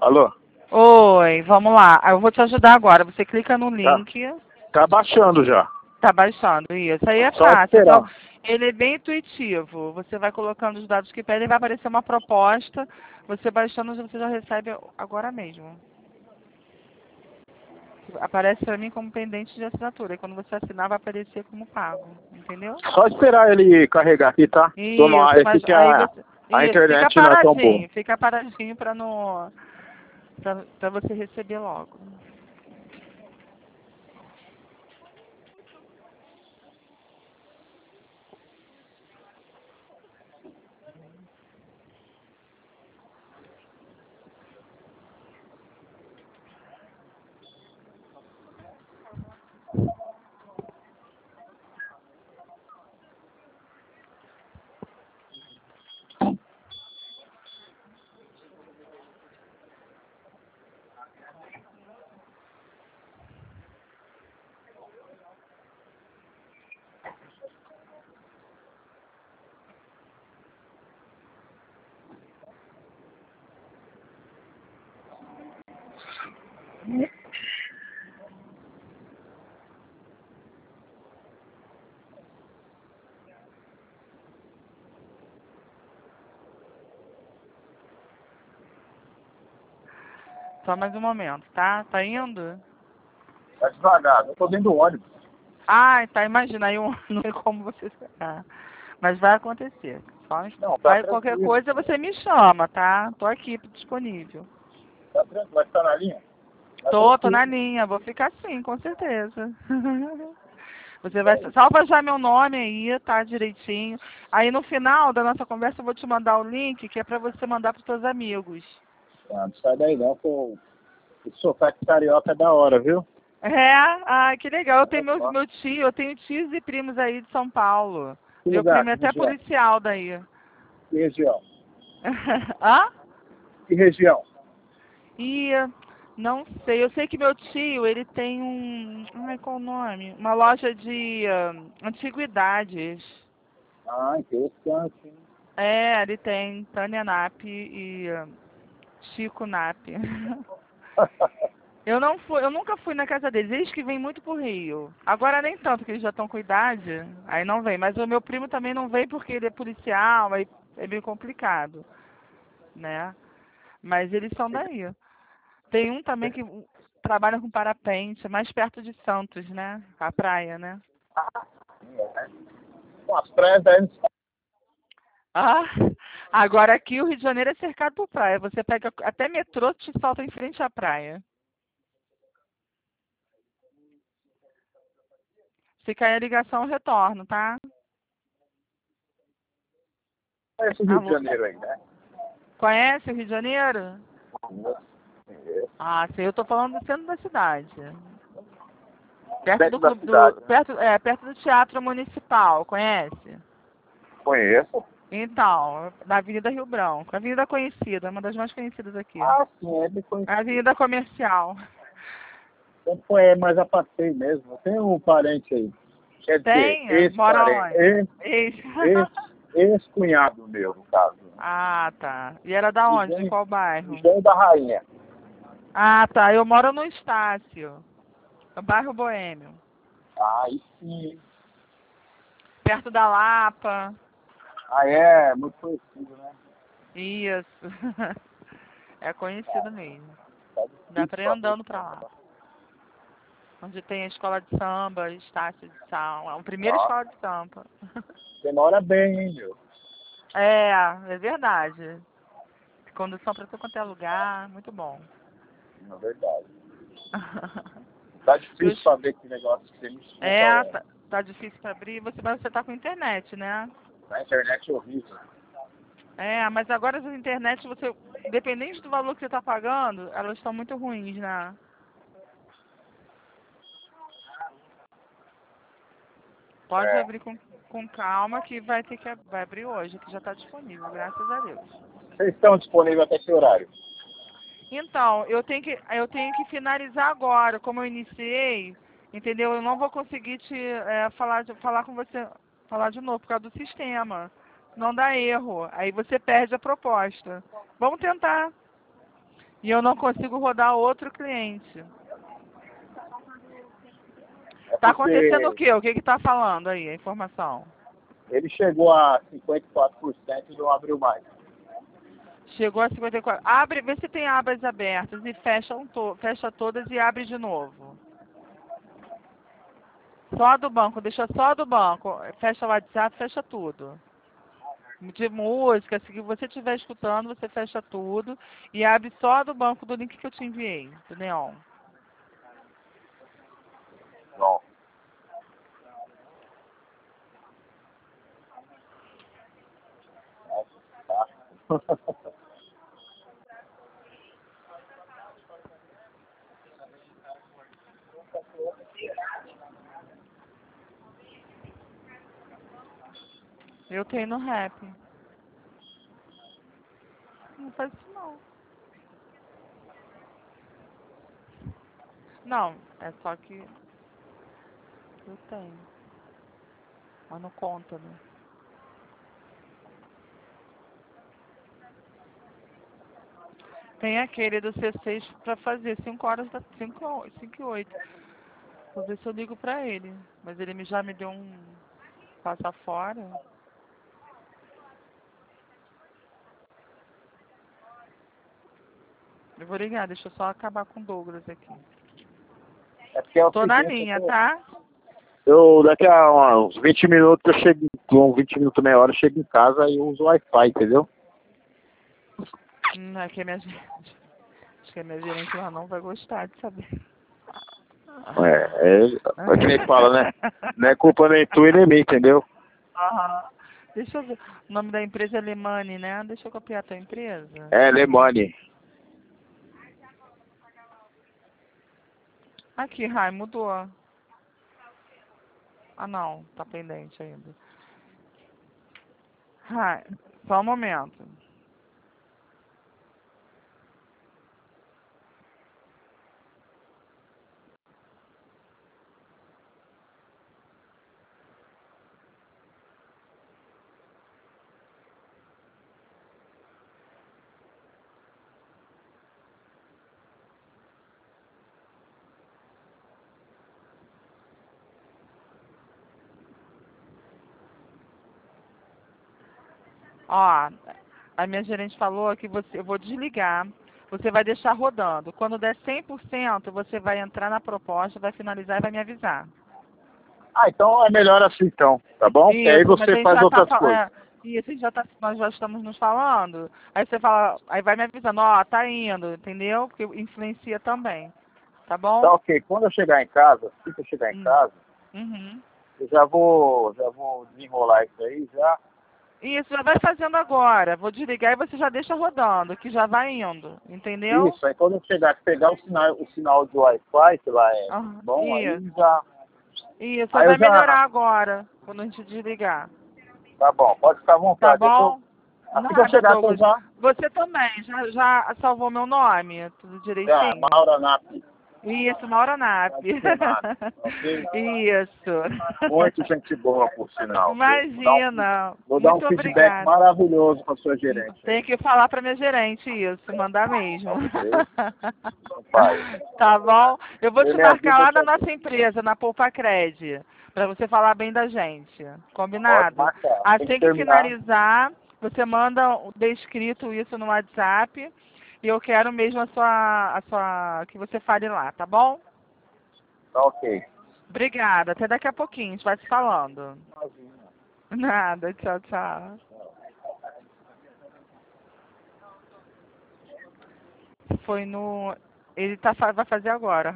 Alô? Oi, vamos lá. Eu vou te ajudar agora. Você clica no Tá. link. Tá baixando já. Tá baixando, isso. Aí é Só fácil. esperar. Ele é bem intuitivo. Você vai colocando os dados que pedem, vai aparecer uma proposta. Você baixando, você já recebe agora mesmo. Aparece para mim como pendente de assinatura. E quando você assinar, vai aparecer como pago. Entendeu? Só esperar ele carregar aqui, tá? Tô no ar, Isso, é mas que aí você. a Isso, internet não é tão boa. fica paradinho para não. Pra você receber logo. Só mais um momento, tá? Tá indo? Tá devagar, eu tô dentro do ônibus. Ah, tá, imagina, aí não tem como você esperar. Mas vai acontecer. Não, tá Vai, qualquer tranquilo. coisa você me chama, tá? Tô aqui disponível. Tá tranquilo, vai estar na linha? Tá Tô tranquilo. na linha, vou ficar sim, com certeza. Você vai, salva já meu nome aí, tá, direitinho. Aí no final da nossa conversa eu vou te mandar o link que é pra você mandar pros seus amigos. Ah, não sai daí não, pô. O sotaque carioca é da hora, viu? É, ai, que legal. Eu tenho Olha só. meu tio, eu tenho tios e primos aí de São Paulo. Que Meu lugar, primo é que até região? policial daí. Que região? Hã? Que região? E não sei, eu sei que meu tio, ele tem ai, qual o nome? Uma loja de antiguidades. Ah, interessante, hein? É, ele tem Tânia Nap e Chico Nap. Eu nunca fui na casa deles. Eles que vêm muito pro Rio. Agora nem tanto, que eles já estão com idade, aí não vem. Mas o meu primo também não vem porque ele é policial, aí é meio complicado, né? Mas eles são daí. Tem um também que trabalha com parapente, mais perto de Santos, né? A praia, né? Bom, as praias daí não são. Ah, agora aqui o Rio de Janeiro é cercado por praia. Você pega até metrô, te salta em frente à praia. Se cair a ligação, eu retorno, tá? Esse Rio de Alô? Janeiro aí, né? Conhece o Rio de Janeiro? Conheço. Ah, sim, eu tô falando do centro da cidade. Perto do Dentro da clube cidade, né? perto do Teatro Municipal, conhece? Conheço. Então, na Avenida Rio Branco, Avenida conhecida, uma das mais conhecidas aqui. Ah, sim, é bem A conhecido. Avenida Comercial. Então, é mais a passeio mesmo. Tem um parente aí. Quer dizer, Tem? Mora ex-parente. onde? Ex. Ex-cunhado meu, no caso. Ah, tá. E era da onde? De Engenho, qual bairro? Engenho da Rainha. Ah, tá. Eu moro no Estácio, no bairro Boêmio. Aí sim. Perto da Lapa. Ah, é, muito conhecido, né? Isso. É conhecido mesmo. Tá Dá difícil pra ir pra ver. andando pra lá. Onde tem a escola de samba, Estácio de Sal. É a primeira Nossa, escola de samba. você mora bem, hein, meu? É verdade. Condução pra tudo quanto é lugar, muito bom. Na verdade. Tá E difícil pra ver esse negócio que você me desculpa, velho. tá difícil pra abrir, mas você tá com internet, né? Na internet é horrível. É, mas agora as internet, você, independente do valor que você tá pagando, elas estão muito ruins, né? Pode É. abrir com calma que vai abrir hoje, que já tá disponível, graças a Deus. Vocês estão disponíveis até que horário? Então, eu tenho que finalizar agora, como eu iniciei, entendeu? Eu não vou conseguir falar com você, falar de novo por causa do sistema. Não dá erro. Aí você perde a proposta. Vamos tentar. E eu não consigo rodar outro cliente. Tá acontecendo o quê? O que que tá falando aí, a informação? Ele chegou a 54% e não abriu mais. Chegou a 54. Abre, vê se tem abas abertas e fecha todas e abre de novo. Só a do banco, deixa só a do banco. Fecha o WhatsApp, fecha tudo. De música, se você estiver escutando, você fecha tudo e abre só a do banco do link que eu te enviei, do Neon. Não. Eu tenho no rap. Não faz isso não. Não, é só que eu tenho. Mas não conta, né? Tem aquele do C6 pra fazer 5 horas, 5 e 8. Vou ver se eu ligo pra ele. Mas ele já me deu um passa fora. Eu vou ligar, deixa eu só acabar com o Douglas aqui. É porque é o Tô na seguinte, linha, tá? daqui a uns 20 minutos eu chego, com 20 minutos, meia hora, eu chego em casa e uso o Wi-Fi, entendeu? Aqui é minha gente. Acho que a minha gerente lá não vai gostar de saber. É que nem fala, né? Não é culpa nem tua e nem minha, entendeu? Aham. Deixa eu ver. O nome da empresa é Lemani, né? Deixa eu copiar a tua empresa. É, Lemone. Aqui, Rai, mudou. Ah, não. Tá pendente ainda. Rai, só um momento. Ó, a minha gerente falou que eu vou desligar. Você vai deixar rodando. Quando der 100%, você vai entrar na proposta, vai finalizar e vai me avisar. Ah, então é melhor assim então, tá bom? Que aí Isso, mas a você gente faz já tá outras coisas. isso, a gente nós já estamos nos falando. Aí você fala, aí vai me avisando, ó, tá indo, entendeu? Porque influencia também. Tá bom? Tá ok. Quando eu chegar em casa, assim que eu chegar em Hum. casa, Uhum. eu já vou desenrolar isso aí já. Isso, já vai fazendo agora. Vou desligar e você já deixa rodando, que já vai indo, entendeu? Isso, aí quando eu chegar, pegar o sinal de Wi-Fi, que lá é Ah, bom, aí isso, já. isso, só Aí eu vai já. melhorar agora, quando a gente desligar. Tá bom, pode ficar à Tá vontade. bom? Assim que eu Nada, chegar, eu Douglas. já. Você também, já salvou meu nome? Tudo Já, direitinho? Maura Nap, Isso, Maura Nap. adicionado, ok? Isso. Muito gente boa, por sinal. Viu? Imagina. Vou dar um Muito feedback obrigada. maravilhoso para sua gerente. Tem que falar para minha gerente isso, mandar mesmo. Ok? Pai. Tá bom? Eu vou te Ele marcar ajuda lá na também. nossa empresa, na Poupa Cred, para você falar bem da gente. Pode Combinado? marcar. Tem que Assim que terminar. finalizar, você manda descrito isso no WhatsApp e eu quero mesmo a sua que você fale lá, tá bom? Tá ok. Obrigada. Até daqui a pouquinho, a gente vai se falando. Nada. Tchau, tchau. Foi no... Ele vai fazer agora.